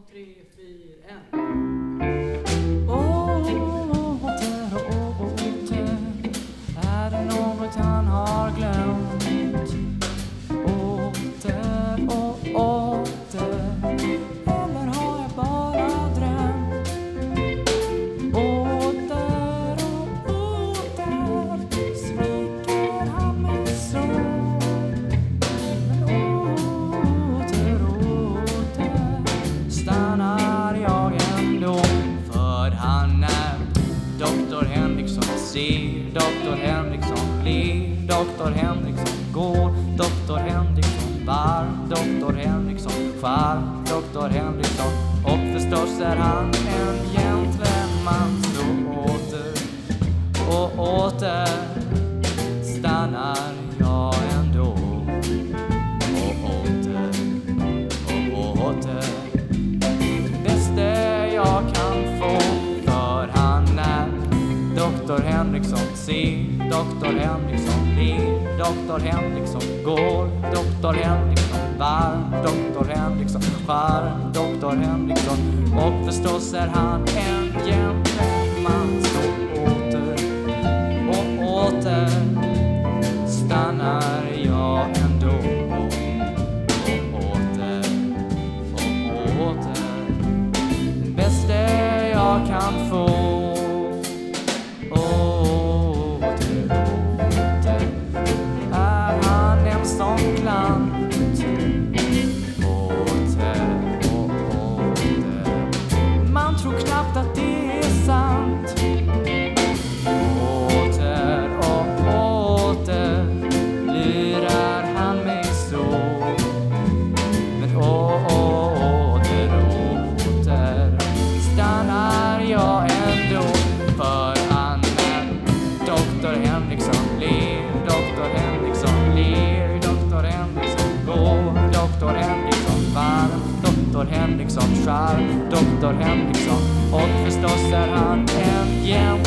3, 4, 1. Åter och åter är det något han har glömt. Åter och åter, eller har jag bara drömt? Åter och åter sviker han mig så. Men åter och åter stannar jag ändå. För han är Doktor Henriksson ser, Doktor Henriksson ler, Doktor Henriksson går, Doktor Henriksson varm, Doktor Henriksson charm, Doktor Henriksson. Och förstås är han en gentleman. Så åter och åter stannar jag ändå. Och åter och åter det bästa jag kan få. För han är Doktor Henriksson ser, Doktor Henriksson ler, Doktor Henriksson går, Doktor Henriksson varm, Doktor Henriksson charm, Doktor Henriksson. Och förstås är han en gentleman. Så åter och åter stannar jag ändå. Och åter och åter det bästa jag kan få. Åter är han en sån klant. Åter och åter man tror knappt att det är sant. Åter och åter lurar han mig så. Men åter stannar jag ändå. För han är Doktor Henriksson ler, Doktor Henriksson ler, Doktor Henriksson går, Doktor Henriksson varm, Doktor Henriksson charm, Doktor Henriksson. Och förstås är han en